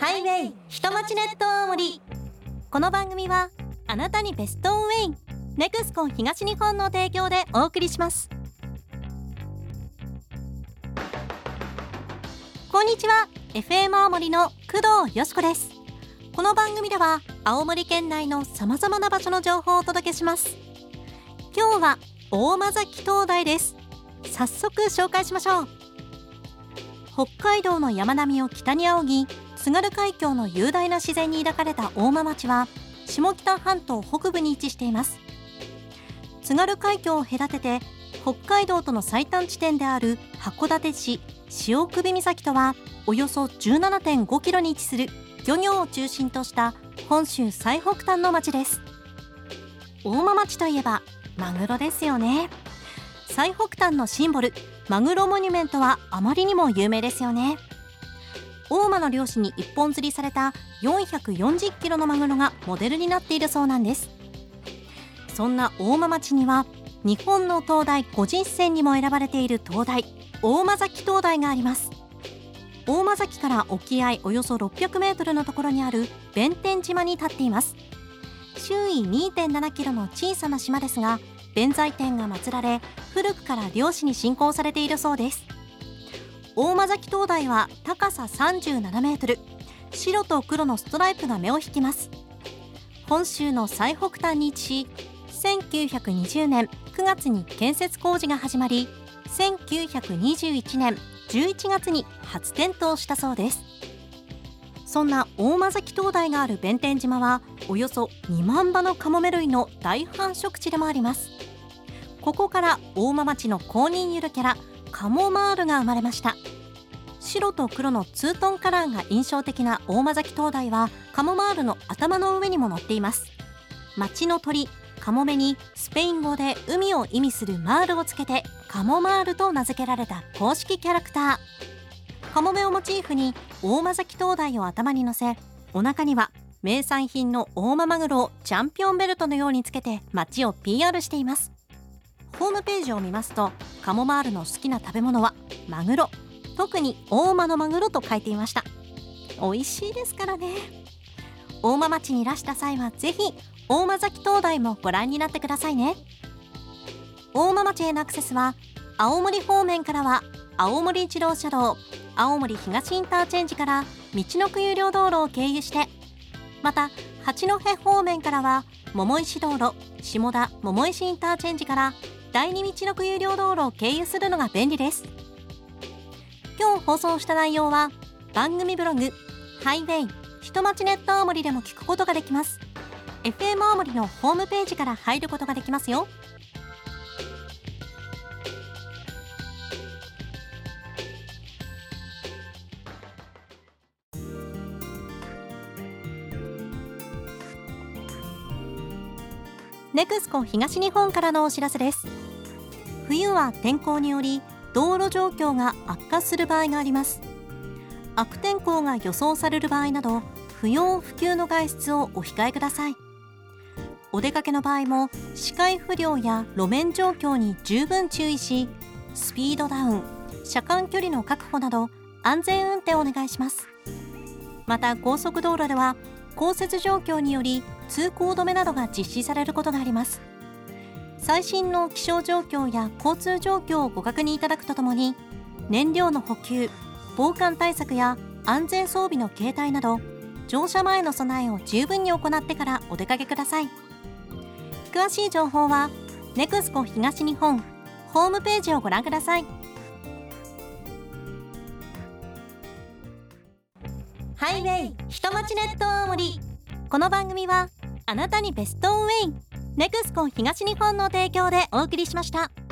ハイウェイ下町ネット大森。この番組はあなたにベストウェイネクスコン東日本の提供でお送りします。こんにちは、 FM 青森の工藤よしこです。この番組では青森県内のさまざまな場所の情報をお届けします。今日は大間崎灯台です。早速紹介しましょう。北海道の山並みを北に仰ぎ、津軽海峡の雄大な自然に抱かれた大間町は下北半島北部に位置しています。津軽海峡を隔てて北海道との最短地点である函館市塩首岬とはおよそ 17.5 キロに位置する漁業を中心とした本州最北端の町です。大間町といえばマグロですよね。最北端のシンボルマグロモニュメントはあまりにも有名ですよね。大間の漁師に一本釣りされた440キロのマグロがモデルになっているそうなんです。そんな大間町には日本の灯台50選にも選ばれている灯台、大間崎灯台があります。大間崎から沖合およそ600メートルのところにある弁天島に立っています。周囲 2.7 キロの小さな島ですが、弁財天が祀られ古くから漁師に信仰されているそうです。大間崎灯台は高さ37メートル、白と黒のストライプが目を引きます。本州の最北端に位置し、1920年9月に建設工事が始まり、1921年11月に初点灯したそうです。そんな大間崎灯台がある弁天島はおよそ2万羽のカモメ類の大繁殖地でもあります。ここから大間町の公認ゆるキャラカモマールが生まれました。白と黒のツートンカラーが印象的な大間崎灯台はカモマールの頭の上にも乗っています。町の鳥カモメにスペイン語で海を意味するマールをつけてカモマールと名付けられた公式キャラクター。カモメをモチーフに大間崎灯台を頭に乗せ、お腹には名産品の大間マグロをチャンピオンベルトのようにつけて町を PR しています。ホームページを見ますと、カモマールの好きな食べ物はマグロ、特に大間のマグロと書いていました。美味しいですからね。大間町にいらした際はぜひ大間崎灯台もご覧になってくださいね。大間町へのアクセスは青森方面からは青森一郎車道青森東インターチェンジから道のく有料道路を経由して、また八戸方面からは桃石道路下田桃石インターチェンジから第二道のく有料道路を経由するのが便利です。今日放送した内容は番組ブログハイウェイ下町ネット青森でも聞くことができます。 FM 青森のホームページから入ることができますよ。ネクスコ東日本からのお知らせです。冬は天候により道路状況が悪化する場合があります。悪天候が予想される場合など不要不急の外出をお控えください。お出かけの場合も視界不良や路面状況に十分注意し、スピードダウン、車間距離の確保など安全運転をお願いします。また高速道路では降雪状況により通行止めなどが実施されることがあります。最新の気象状況や交通状況をご確認いただくとともに、燃料の補給、防寒対策や安全装備の携帯など乗車前の備えを十分に行ってからお出かけください。詳しい情報はネクスコ東日本ホームページをご覧ください。ハイウェイ下町ネット大森。この番組はあなたにベストウェイネクスコ東日本の提供でお送りしました。